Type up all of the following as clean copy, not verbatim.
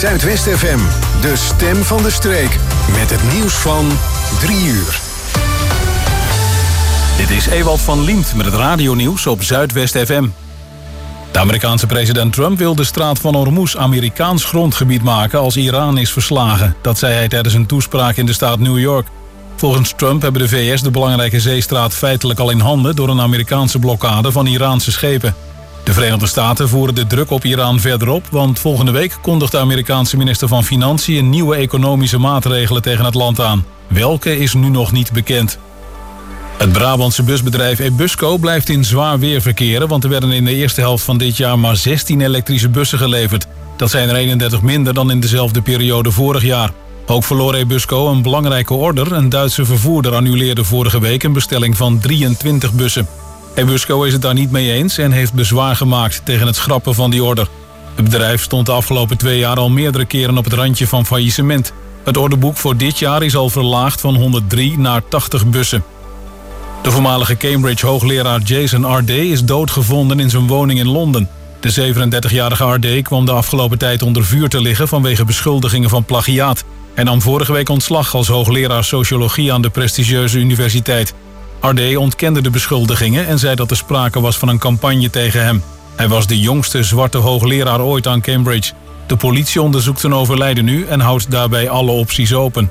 Zuidwest FM, de stem van de streek. Met het nieuws van 3 uur. Dit is Ewald van Liemt met het radionieuws op Zuidwest FM. De Amerikaanse president Trump wil de straat van Hormuz Amerikaans grondgebied maken als Iran is verslagen. Dat zei hij tijdens een toespraak in de staat New York. Volgens Trump hebben de VS de belangrijke zeestraat feitelijk al in handen door een Amerikaanse blokkade van Iraanse schepen. De Verenigde Staten voeren de druk op Iran verder op, want volgende week kondigt de Amerikaanse minister van Financiën nieuwe economische maatregelen tegen het land aan. Welke is nu nog niet bekend. Het Brabantse busbedrijf Ebusco blijft in zwaar weer verkeren, want er werden in de eerste helft van dit jaar maar 16 elektrische bussen geleverd. Dat zijn er 31 minder dan in dezelfde periode vorig jaar. Ook verloor Ebusco een belangrijke order. Een Duitse vervoerder annuleerde vorige week een bestelling van 23 bussen. Ebusco is het daar niet mee eens en heeft bezwaar gemaakt tegen het schrappen van die order. Het bedrijf stond de afgelopen 2 jaar al meerdere keren op het randje van faillissement. Het orderboek voor dit jaar is al verlaagd van 103 naar 80 bussen. De voormalige Cambridge-hoogleraar Jason R.D. is doodgevonden in zijn woning in Londen. De 37-jarige R.D. kwam de afgelopen tijd onder vuur te liggen vanwege beschuldigingen van plagiaat. Hij nam vorige week ontslag als hoogleraar sociologie aan de prestigieuze universiteit. R.D. ontkende de beschuldigingen en zei dat er sprake was van een campagne tegen hem. Hij was de jongste zwarte hoogleraar ooit aan Cambridge. De politie onderzoekt zijn overlijden nu en houdt daarbij alle opties open.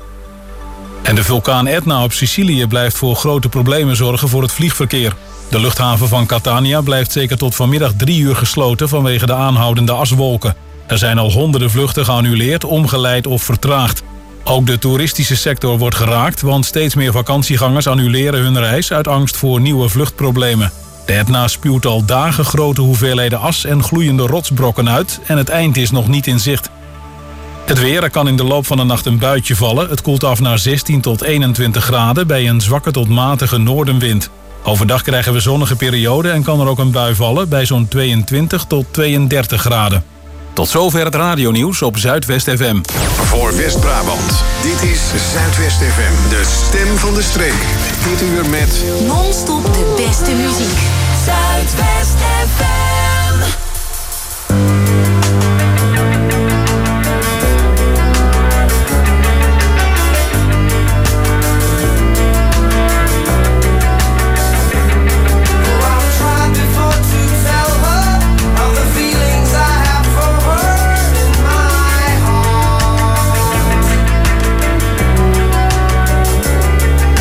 En de vulkaan Etna op Sicilië blijft voor grote problemen zorgen voor het vliegverkeer. De luchthaven van Catania blijft zeker tot vanmiddag 3 uur gesloten vanwege de aanhoudende aswolken. Er zijn al honderden vluchten geannuleerd, omgeleid of vertraagd. Ook de toeristische sector wordt geraakt, want steeds meer vakantiegangers annuleren hun reis uit angst voor nieuwe vluchtproblemen. De Etna spuwt al dagen grote hoeveelheden as en gloeiende rotsbrokken uit en het eind is nog niet in zicht. Het weer, er kan in de loop van de nacht een buitje vallen. Het koelt af naar 16 tot 21 graden bij een zwakke tot matige noordenwind. Overdag krijgen we zonnige perioden en kan er ook een bui vallen bij zo'n 22 tot 32 graden. Tot zover het radionieuws op Zuidwest FM. Voor West-Brabant, dit is Zuidwest FM, de stem van de streek. Dit uur met non-stop de beste muziek. Zuidwest FM.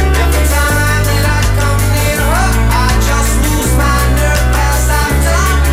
I just lose my nerve as I've done.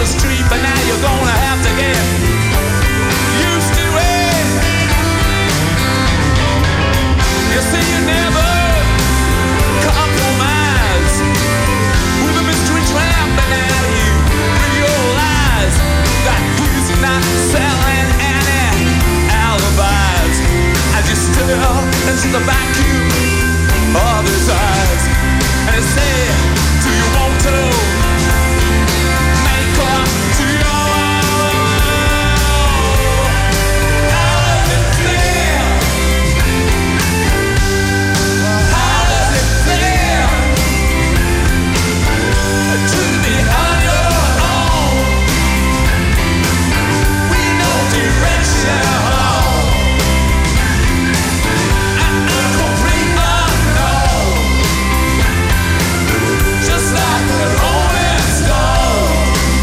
the street, but now you're gonna have to get used to it. You see, you never compromise with a mystery trap, but now you realize that he's not selling any alibis as you stare into the vacuum of his eyes and he said, do you want to make up to your own? How does it feel? How does it feel to be on your own with no direction and a complete unknown, just like a rolling stone?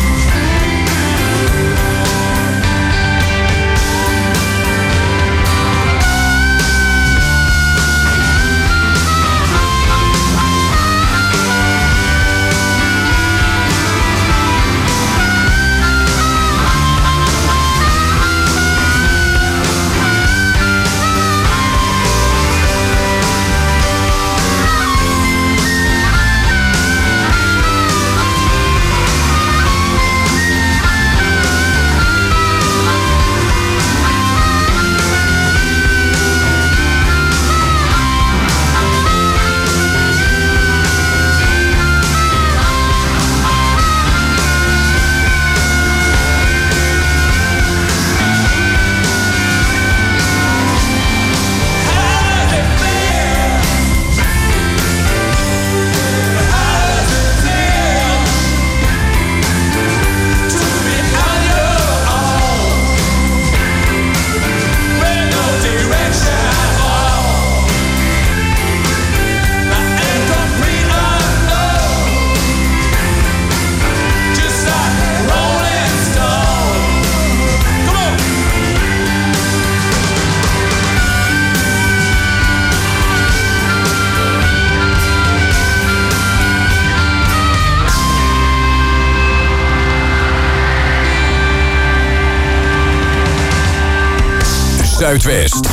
Zuidwest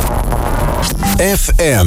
FM.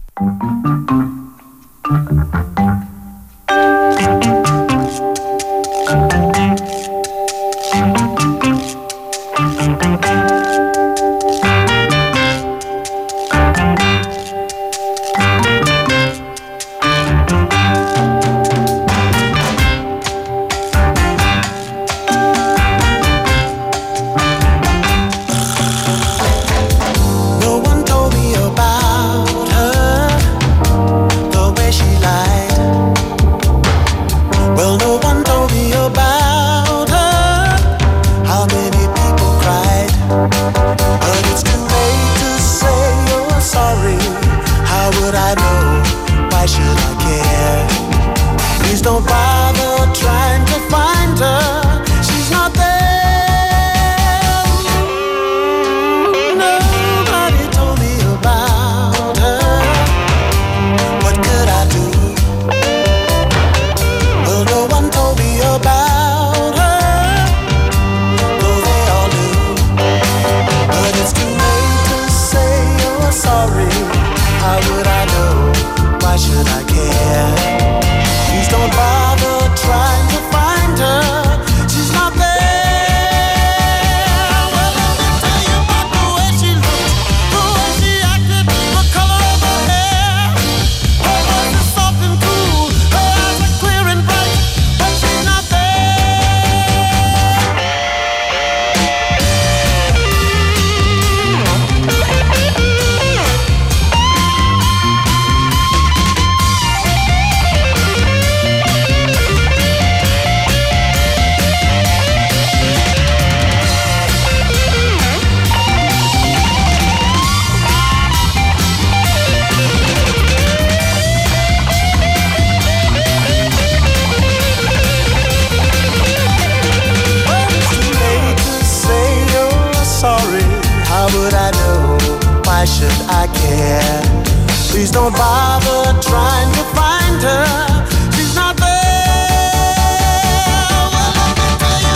Please don't bother trying to find her. She's not there. Well, let me tell you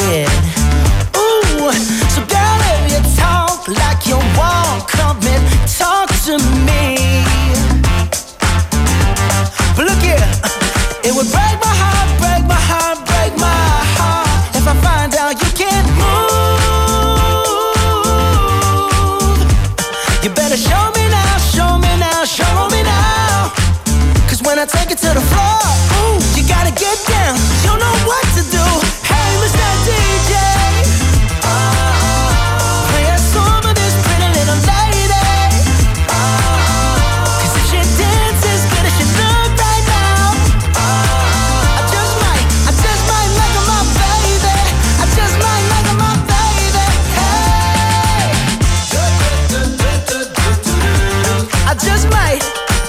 head. Ooh, so girl, if you talk like you walk, come and talk to me. But look here, it would break my heart, break my heart, break my heart if I find out you can't move. You better show me now, show me now, show me now. Cause when I take it to the floor, ooh, you gotta get down. You know what to do. Hey, Mr. DJ, play a song for this pretty little lady. Cause if she dances as good as she look right now, I just might make her my baby. I just might make her my baby. Hey, I just might.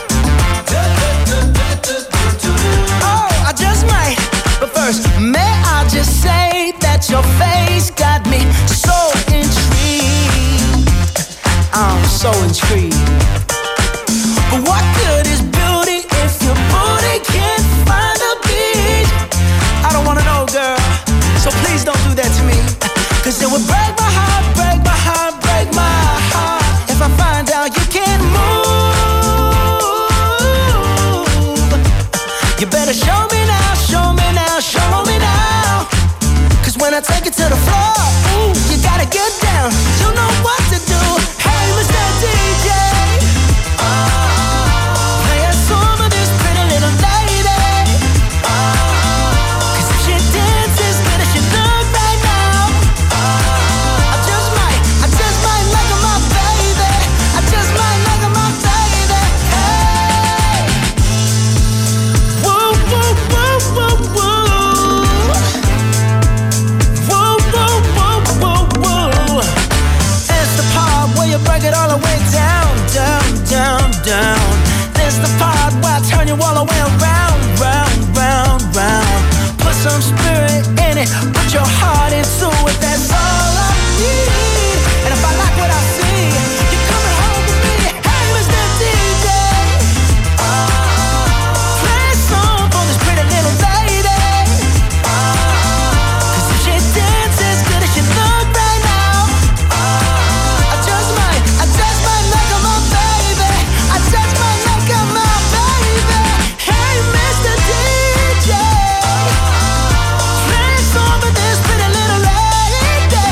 Oh, I just might. But first, may I just say that your face got me so intrigued. I'm so intrigued. But what good is beauty if your booty can't find a beat? I don't wanna know, girl, so please don't do that to me. Cause it would break my heart, break my heart, break my heart if I find out you can't move. You better show me now, show me now, show me now. Cause when I take it to the floor, ooh, you gotta get down. You know what to do. Hey, Mr. DJ, play a song for this pretty little lady. Cause if she dances as good as she look right now, I just might make her my baby. I just might make her my baby. Hey, woo, woo, woo, woo, woo. Woo, woo, woo, woo, woo. It's the part where you break it all the way down, down, down, down. It's the part where I turn you all the way around, round, round, round. Put some spirit in it, put your heart into it. That's all I need. And if I like what I see, you're coming home with me. Hey, Mr. DJ, play a song for this pretty little lady. Cause if she dances as good as she look right now, I just might make her my baby. I just might make her my baby. Hey, Mr. DJ, play a song for this pretty little lady.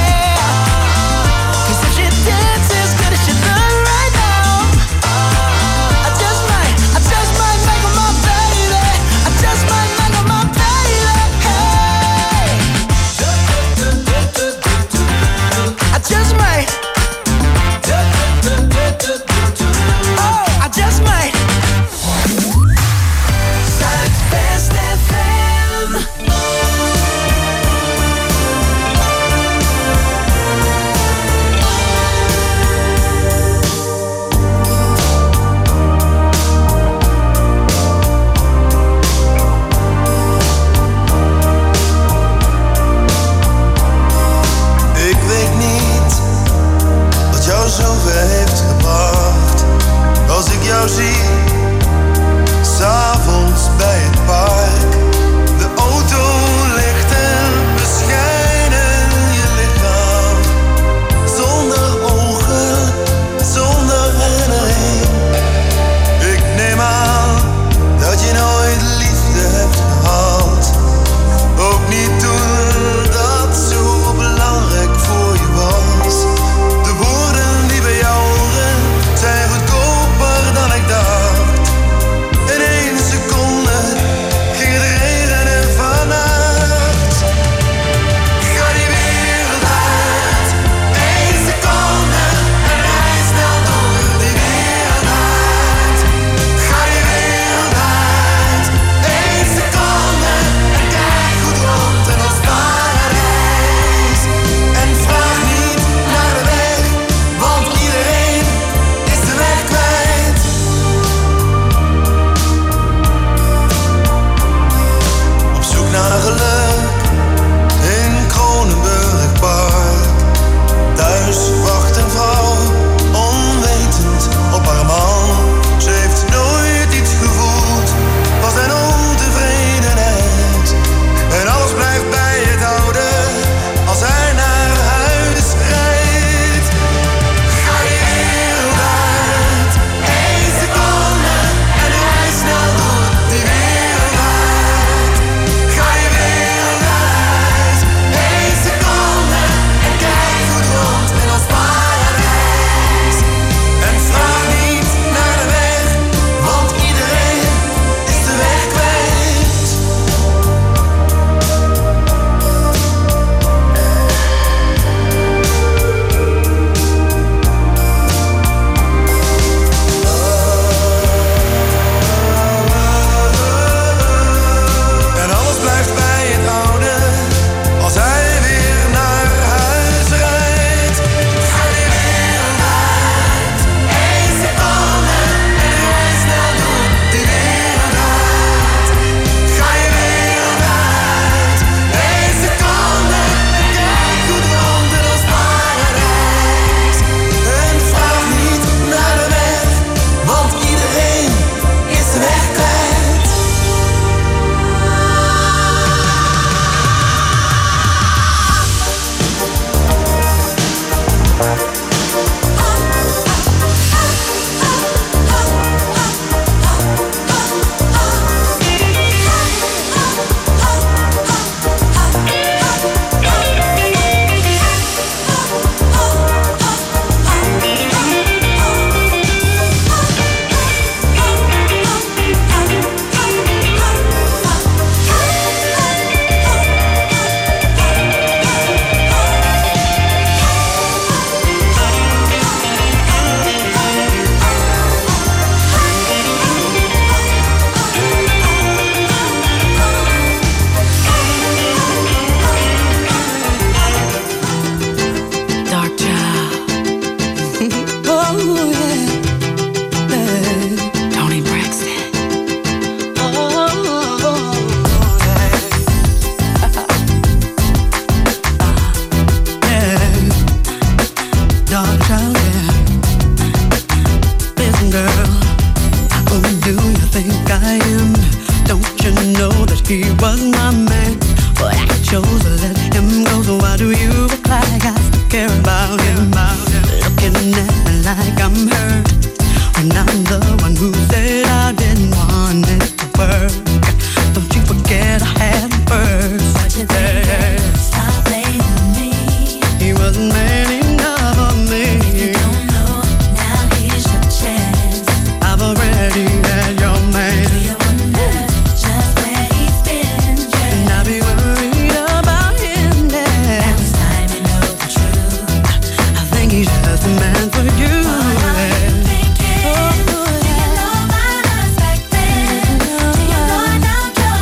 by him. Don't you know that he was my man? But I chose to let him go. So why do you act like I still care about him? Looking at me like I'm hurt when I'm the one who said I didn't want it to work. Don't you forget I had him first. What you think? Stop blaming me. He wasn't man enough for me. You don't know, now here's your chance. I've already had your man. Do you wonder just where he's been? And I'll be worried about him now. Now it's time to know the truth. I think he's just the man for you. What are you thinking? Do you know about us back then? Do you know I'm not your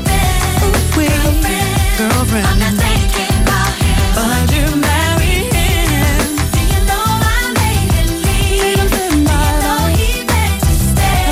husband? Girlfriend, I'm not thinking about him, but you marry him. do you know I made him leave? Do you know he meant to stay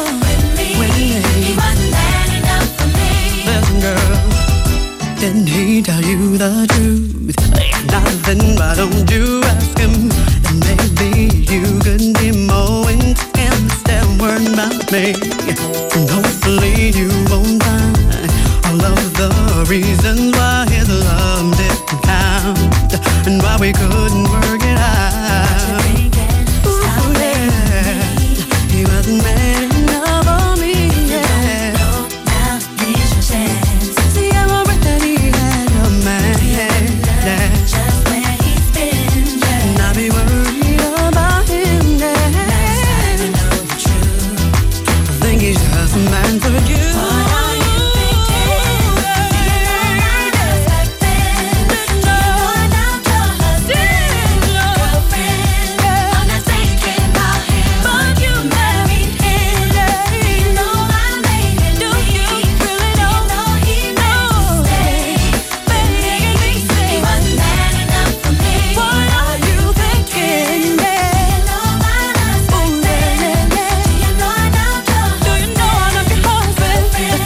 with me? He wasn't man enough for me. Listen, girl, didn't he tell you the truth? If not, then why don't you ask him? And maybe you could be more into him instead of worrying about me. And hopefully you won't find all of the reasons why his love didn't count and why we couldn't work it out. Ooh, yeah. He wasn't man enough for me, yeah. Now here's your chance. See, I'm already had a man, yeah. Just where he's been, And I'll be worried about him, yeah. time to know the truth. I think he's just a man for you. What are you thinking? Do you know I'm just back then? Do you know I'm not your husband? Girlfriend, I'm not thinking about him, but you married him. Do you know I made him leave? Do you know he meant to stay with me? He wasn't man enough for me. What are you thinking, Do yeah? you know about us back then? Do you know I'm not your husband? Do you know I'm not your husband?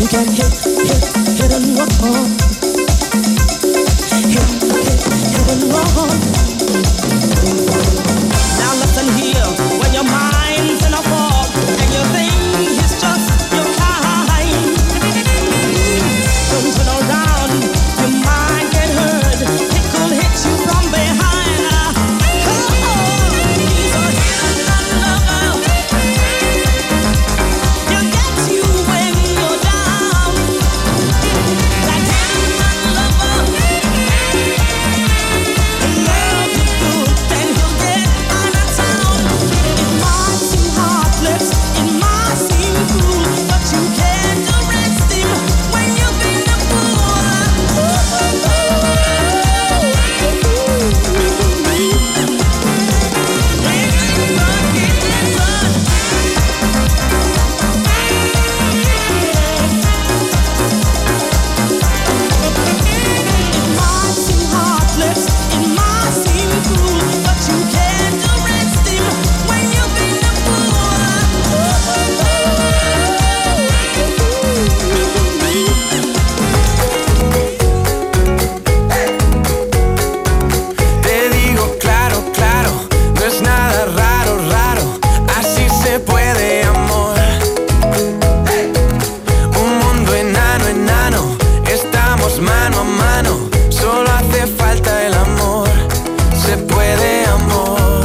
can hit and run. Hit and run. Now listen here, when your mind's in a fog and you think it's just your time, don't turn around, your mind get hurt, it could hit you from behind. Come on, he's a hidden lover. He'll get you when you're down. That hidden lover, he'll love you good, then he'll get out of town. It might seem heartless, it might seem cruel, but you can't arrest him when you've been a fool. It might seem heartless, it might seem cruel, but you can't arrest him when you've been a Te digo claro, claro, no es nada raro, raro, así se puede, amor. Un mundo enano, enano, estamos mano a mano, solo hace falta el amor, se puede, amor.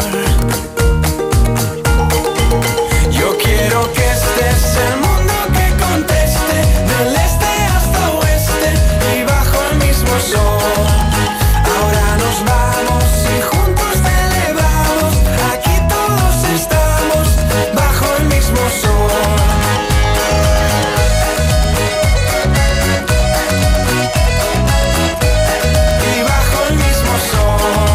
Yo quiero que este es el mundo que conteste, del este hasta oeste y bajo el mismo sol. Ahora nos vamos y juntos celebramos, aquí todos estamos bajo el mismo sol. Y bajo el mismo sol.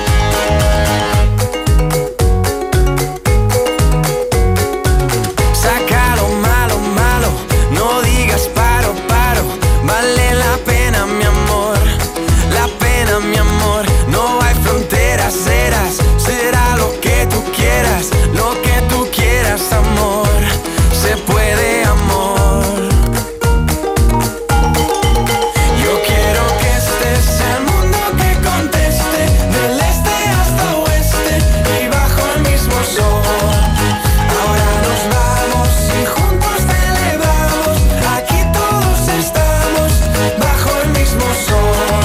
Saca lo malo, malo, no digas paro, paro, vale la pena mi amor, la pena mi amor, no hay fronteras, será lo que tú quieras, amor, se puede, amor. Yo quiero que este es el mundo que conteste, del este hasta oeste y bajo el mismo sol. Ahora nos vamos y juntos celebramos, aquí todos estamos bajo el mismo sol.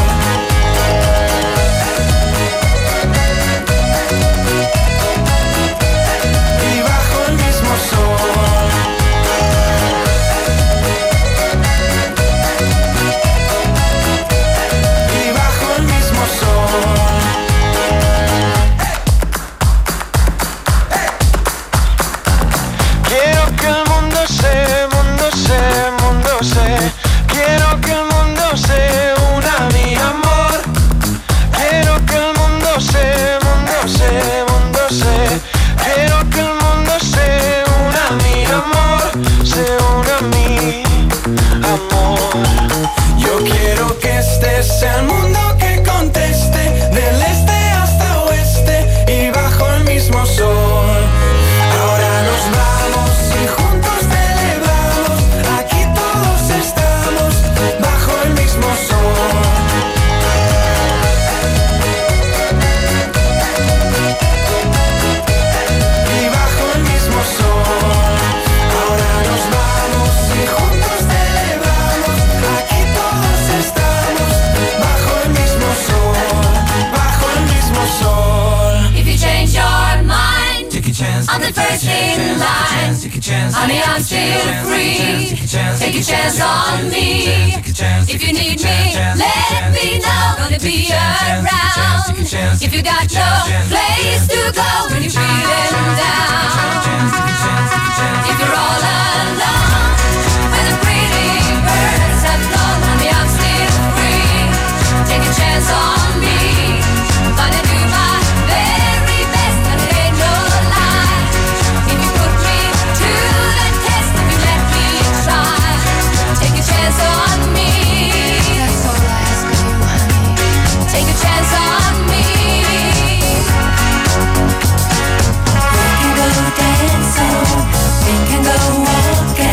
Y bajo el mismo sol. Y bajo el mismo sol. Quiero que el mundo se, mundo se, mundo se. Quiero que el mundo se una a mi amor. Quiero que el mundo se, mundo se, mundo se. Quiero que el mundo se una a mi amor, se una a mi amor. Yo quiero que este sea el mundo que conteste, del este hasta oeste y bajo el mismo sol. Ahora nos vamos y juntos celebramos, aquí todos estamos bajo el mismo sol. Y bajo el mismo sol. Ahora nos vamos y juntos celebramos, aquí todos estamos bajo el mismo sol, bajo el mismo sol. If you change your mind, Take a chance, I'm the first in line. Honey, I'm still free. Take a chance on me. If you need me, let me know. Gonna be around. If you got no place to go when you're feeling down. If you're all alone, when the pretty birds have flown, honey, I'm still free. Take a chance on me. Gonna do my very best, and it ain't no lie. If you put me to the test, if you let me try, take a chance on me. That's all I ask of you, honey. Take a chance on me. We can go dancing, we can go walking.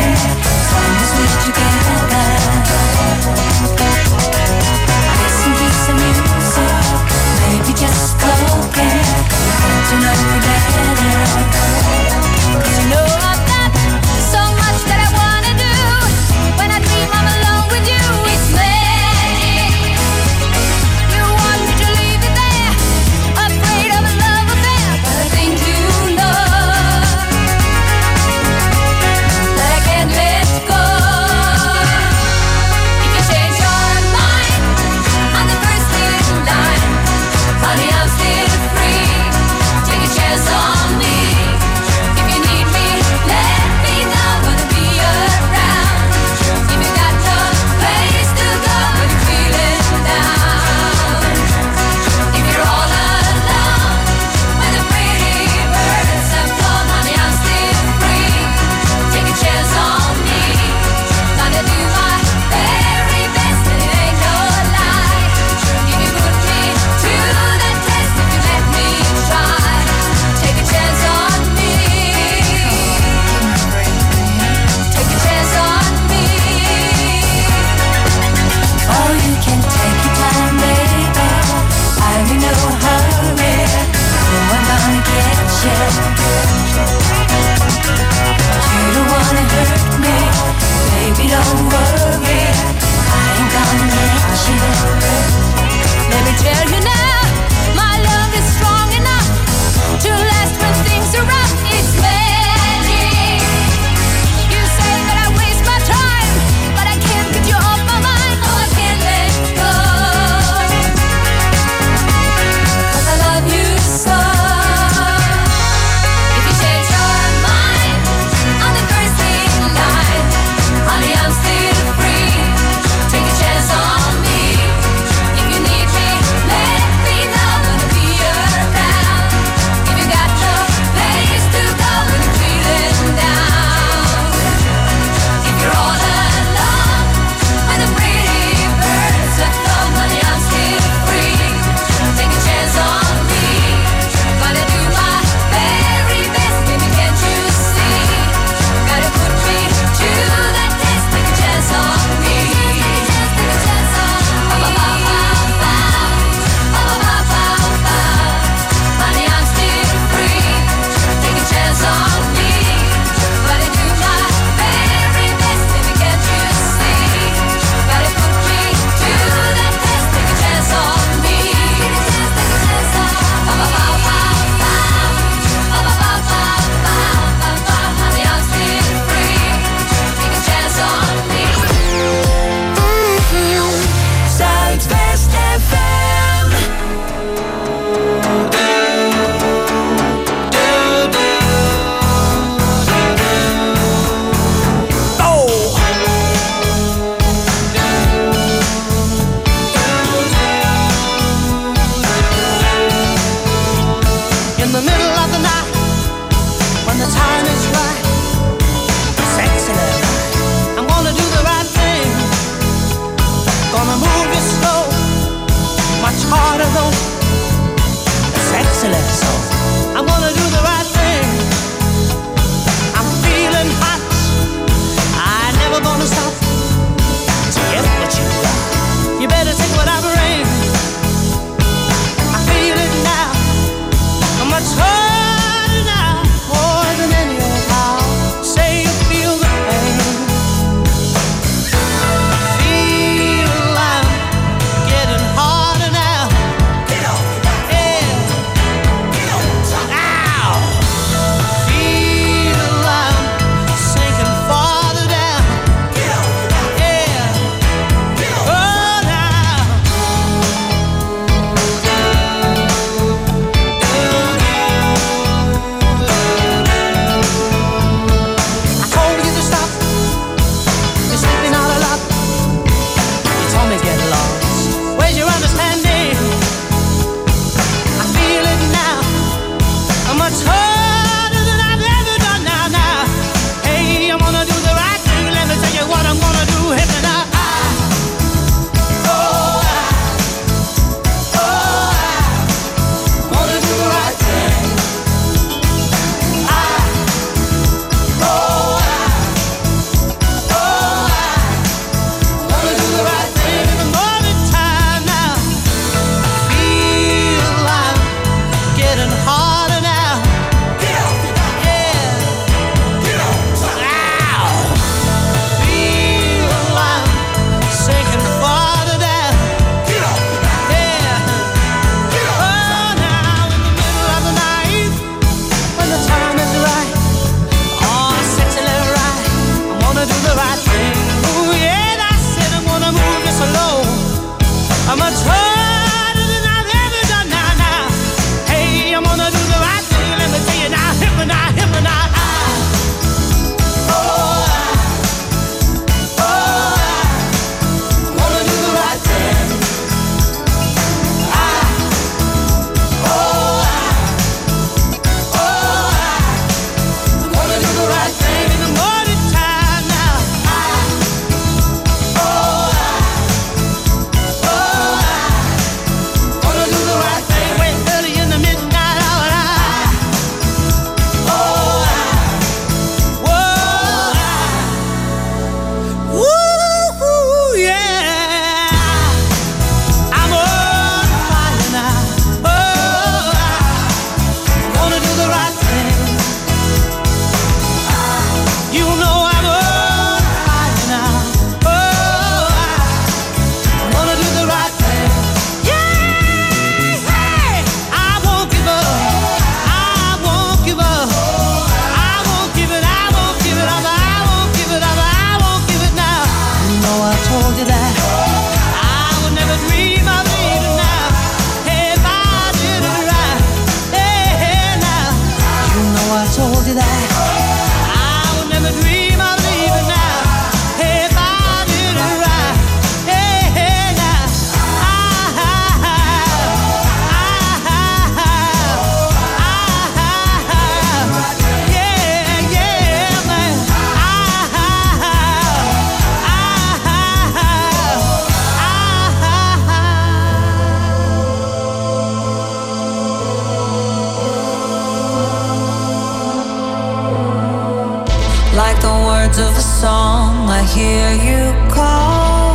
hear you call.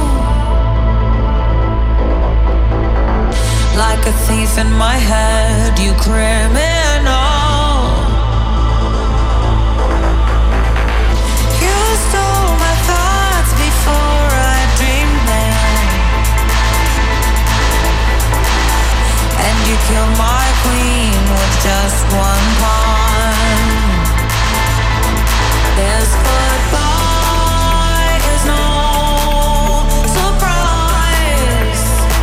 Like a thief in my head, you criminal. You stole my thoughts before I dreamed them, and you killed my queen with just one pawn. This goodbye is no surprise.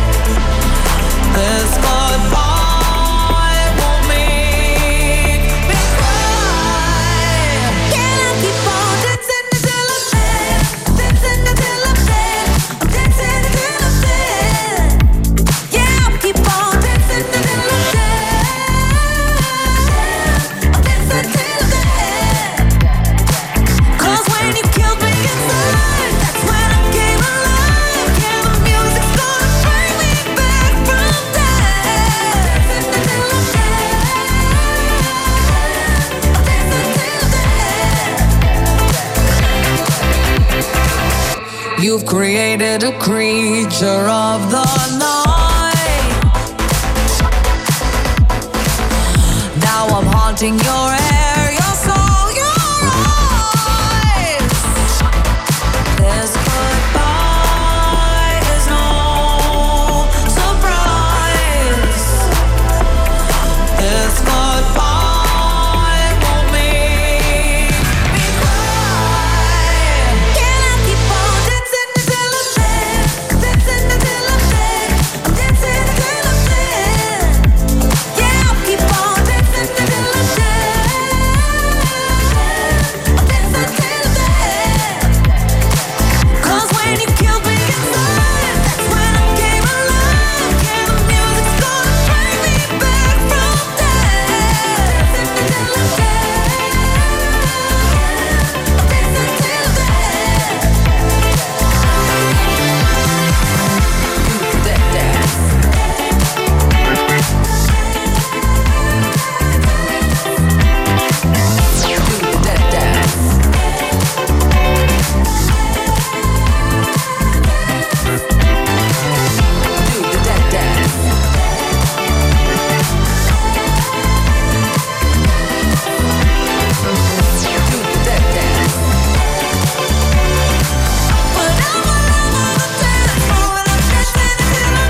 This goodbye won't make me cry. Can I keep on dancing until I'm dead? Dancing until I'm dead. I'm dancing until I'm dead. Yeah, I'll keep on dancing until I'm dead. I'm dancing till I'm dead. 'Cause when you killed me inside, that's when I came alive. Yeah, the music's gonna bring me back from death. Dancing until I'm dead. You've created a creature of the night. Now I'm haunting your hair, your soul, your eyes. This goodbye is no surprise. This goodbye won't make me cry. Can I keep on dancing until I'm dead? Dancing until I'm dead. I'm dancing until I'm dead. Yeah, I'll keep on dancing until I'm dead. I'm dancing till I'm dead. 'Cause when you killed me inside, that's when I came alive. Yeah, the music's gonna bring me back from death. Dancing until I'm dead. I'm dancing till I'm dead. Do that dance. Do that dance. Do that dance. Do that dance. But I'm all over the dance floor and I'm dancing until I'm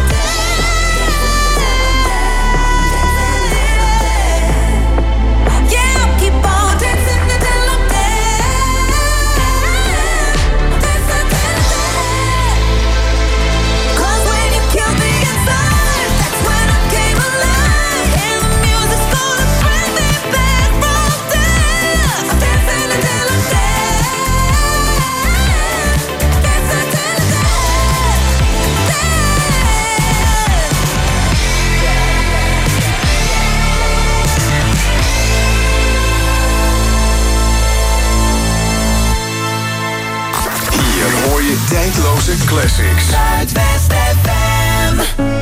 dead. Yeah, I'll keep on dancing until I'm dead. Dancing till I'm dead. 'Cause when you killed me inside, that's when I came alive. And the music's gonna bring me back from death. I'm dancing until I'm dead. Dancing till I'm Hier hoor je tijdloze classics. Zuidwest FM.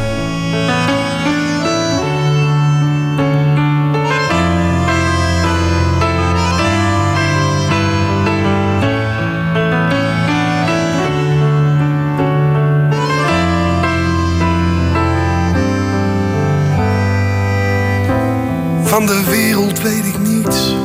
Van de wereld weet ik niets.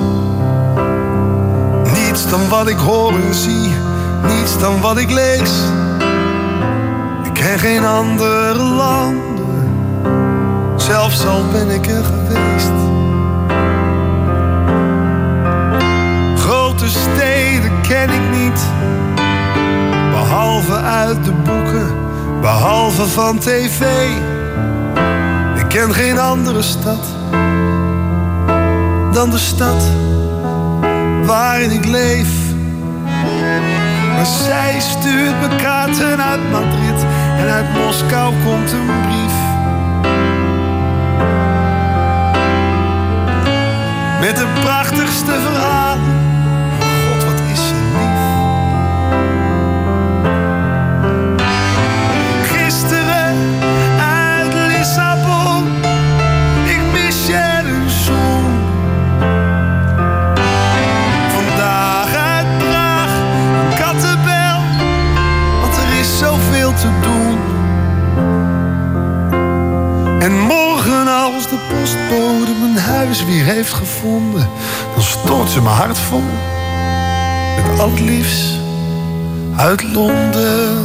Niets dan wat ik hoor en zie. Niets dan wat ik lees. Ik ken geen andere landen. Zelfs al ben ik er geweest. Grote steden ken ik niet. Behalve uit de boeken. Behalve van tv. Ik ken geen andere stad dan de stad waarin ik leef. Maar zij stuurt me kaarten uit Madrid en uit Moskou komt een brief. Met de prachtigste verhalen. God, wat is ze lief. Gisteren uit Lissabon, ik mis je een zoen. Vandaag uit Praag, Kattenbel, te doen. En morgen als de postbode mijn huis weer heeft gevonden, dan stort ze mijn hart vol met al het liefst uit Londen.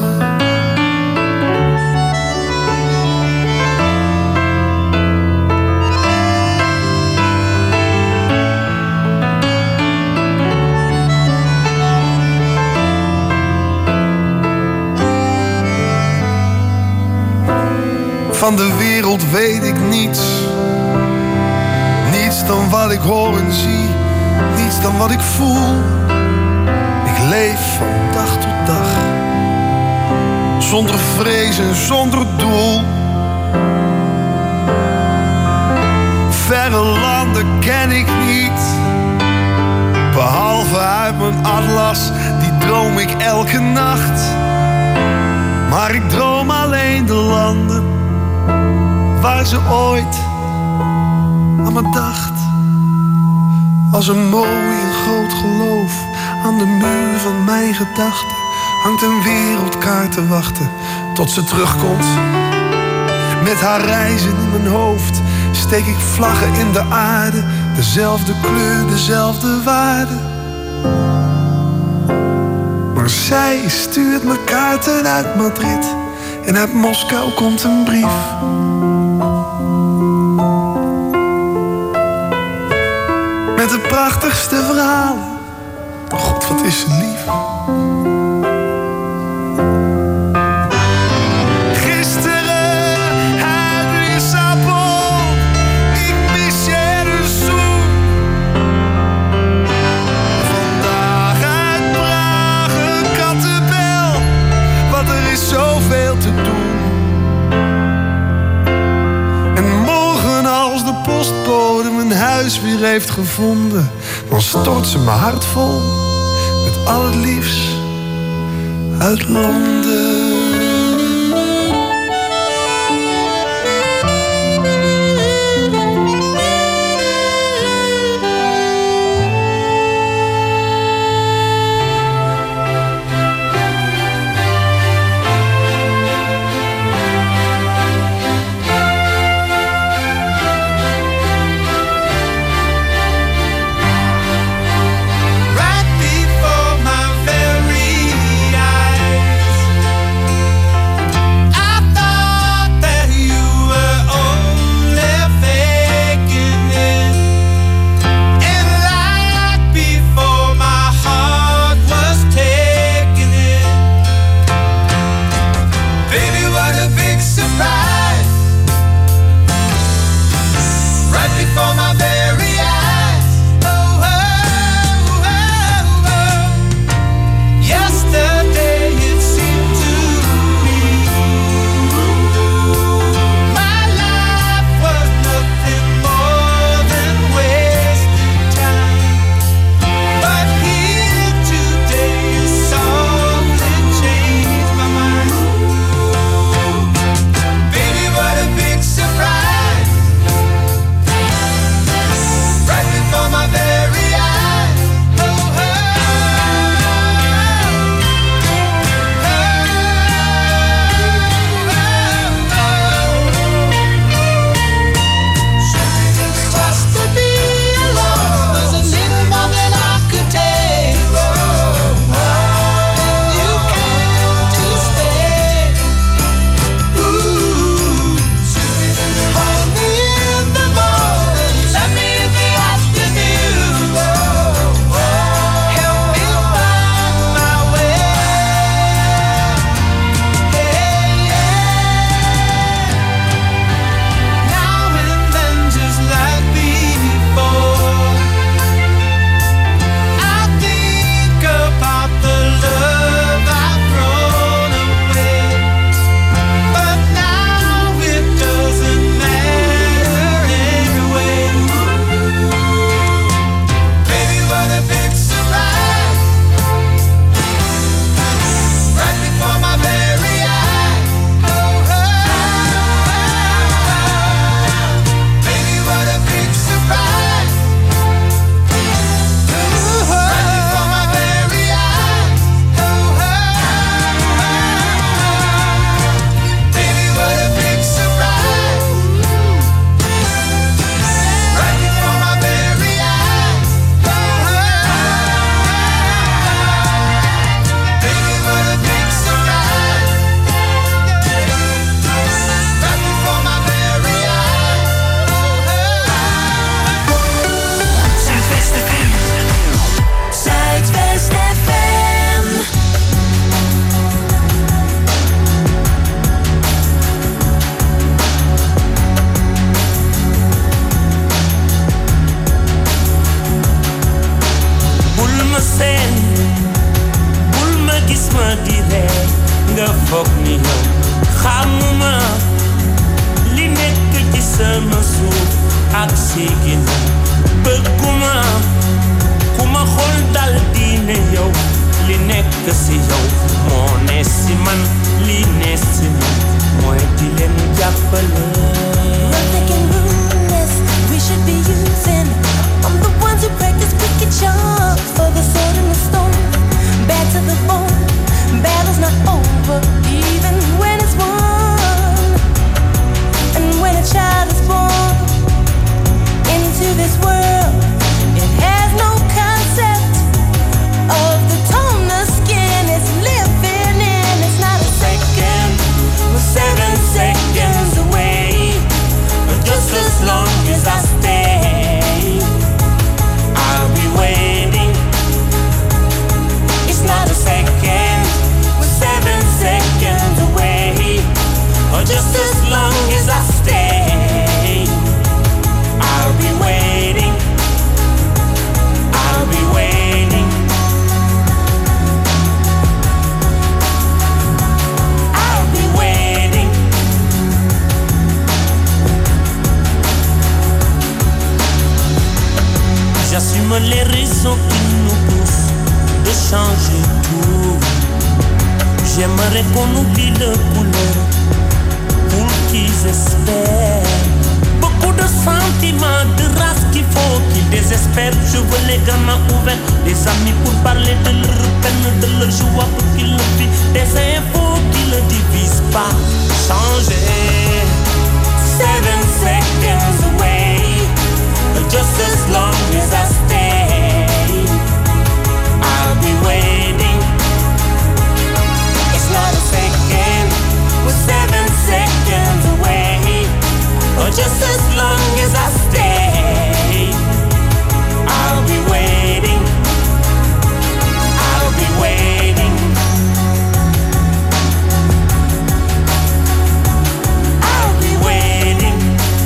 Van de wereld weet ik niets. Niets dan wat ik hoor en zie. Niets dan wat ik voel. Ik leef van dag tot dag. Zonder vrees en zonder doel. Verre landen ken ik niet. Behalve uit mijn atlas, die droom ik elke nacht. Maar ik droom alleen de landen waar ze ooit aan me dacht. Als een mooi en groot geloof aan de muur van mijn gedachten hangt een wereldkaart te wachten tot ze terugkomt. Met haar reizen in mijn hoofd steek ik vlaggen in de aarde. Dezelfde kleur, dezelfde waarde. Maar zij stuurt me kaarten uit Madrid en uit Moskou komt een brief. Met de prachtigste verhalen. God, wat is ze lief. Gisteren uit Lissabon, ik mis je de zoen. Vandaag uit Praag een kattenbel, want er is zoveel te doen. En morgen als de postbode mijn huis weer heeft gevonden, dan stort ze mijn hart vol met al het liefst uit Londen. Right before my very eyes, nga foog ni yow xamuma li nekk ci sama suuf ak sigi na bëgguma ku ma xool dal di ne yow li nekk si yow moo ne si man li ne si man mooy di leen jàppale. We're thinking ruthless, we should be using. I'm the ones who practice wicked charms for the sword and the stone. Bad to the bone, battle's not over, even when it's won. And when a child is born into this world, it has no concept of the tone the skin is living in. It's not a second, we're 7 seconds away. Just as long as I stay, I'll be waiting. It's not a second, we're 7 seconds away. Just as long as I stay, I'll be waiting. I'll be waiting. I'll be waiting. J'assume les raisons qui nous poussent de changer tout. J'aimerais qu'on oublie le couleur pour qu'ils espèrent. Beaucoup de sentiments, de race qu'il faut qu'ils désespèrent. Je veux les gamins ouverts, des amis pour parler de leur peine, de leur joie pour qu'ils le vivent. Des infos qui ne divisent pas. Changer. 7 seconds away. Just as long as I stay, I'll be waiting. It's not a second, we're 7 seconds away. Just as long as I stay, I'll be waiting. I'll be waiting. I'll be waiting.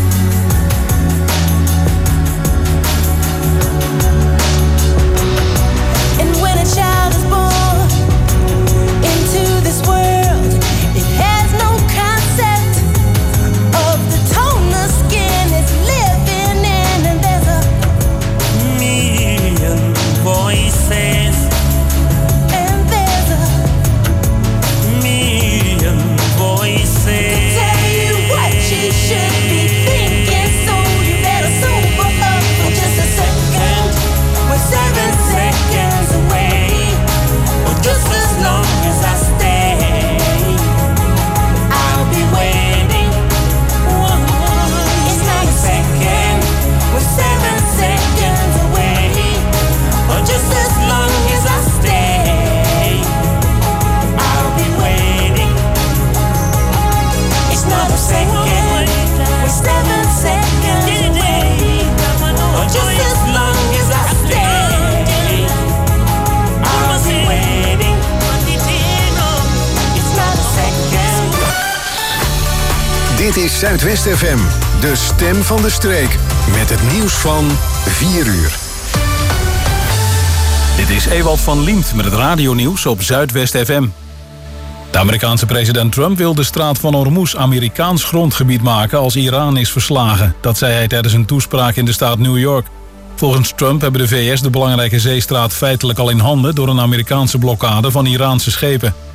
And when a child is born into this world, it has no concept of the tone the skin is living in. And there's a million voices, and there's a million voices. tell you what you should be thinking, so you better sober up for just a second. We're 7 seconds away. Just as long as I stay, I'll be waiting. It's not a Second, we're 7 seconds away. Just as long as I stay, I'll be waiting. It's not a second, we're 7 seconds away. Just as long as I stay, I'll be waiting. It's not a second. Dit is Zuidwest FM, de stem van de streek. Met het nieuws van 4 uur. Dit is Ewald van Liemt met het radionieuws op Zuidwest FM. De Amerikaanse president Trump wil de straat van Hormuz Amerikaans grondgebied maken als Iran is verslagen. Dat zei hij tijdens een toespraak in de staat New York. Volgens Trump hebben de VS de belangrijke zeestraat feitelijk al in handen door een Amerikaanse blokkade van Iraanse schepen.